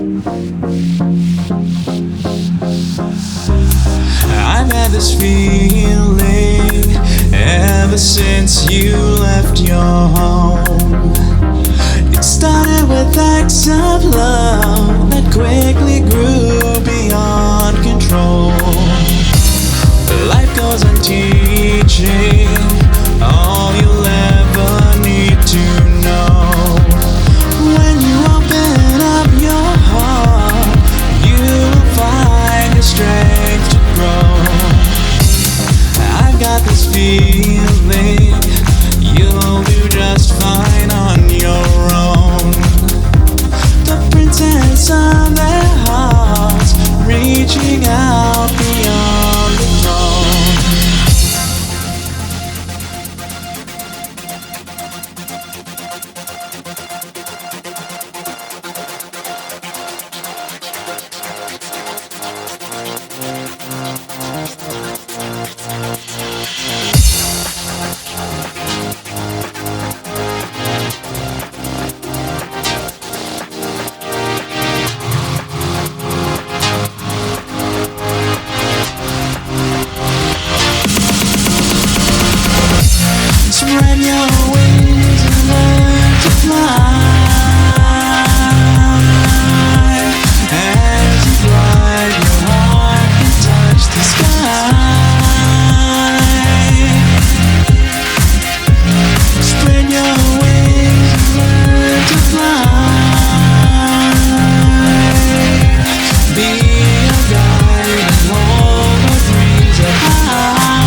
I've had this feeling ever since you left your home. It started with acts of love that quickly grew beyond control. Life goes on teaching all you'll ever need to know. When you open up your heart, you will find the strength to grow. I've got this feeling you'll do just fine on your own. The princess of their hearts, reaching out beyond the throne. Spread your wings and learn to fly. As you glide, your heart can touch the sky. Spread your wings and learn to fly. Be a guide and hold our dreams up high.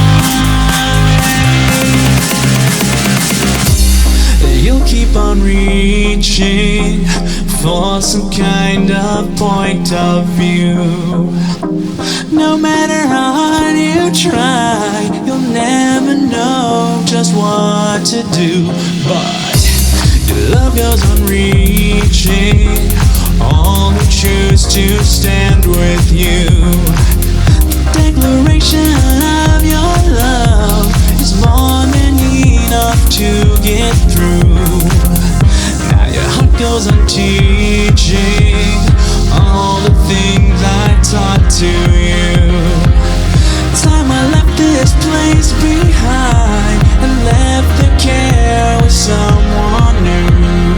You'll keep on reaching for some kind of point of view. No matter how hard you try, you'll never know just what to do. But your love goes on reaching all who choose to stand with you. The declaration of your love is more than enough to get through. Now your heart goes on teaching all the things I taught to you. Time I left this place behind and left the care with someone new.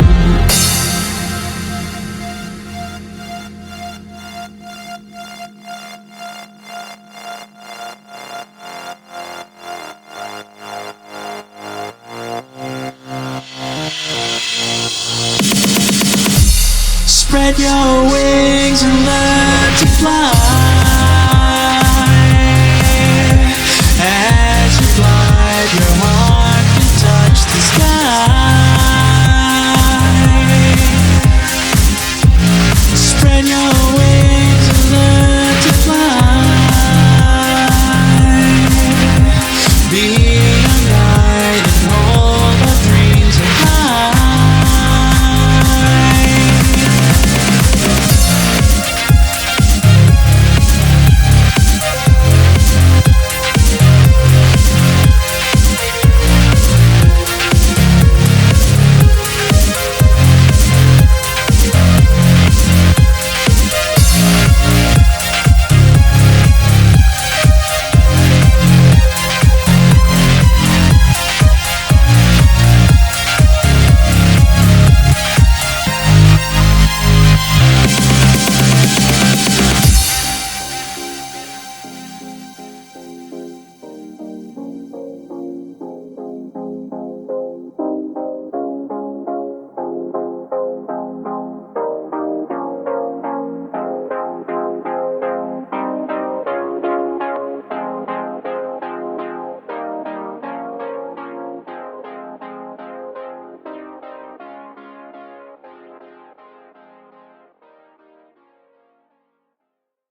Spread your wings and learn to fly. As you glide, your heart can touch the sky. Spread your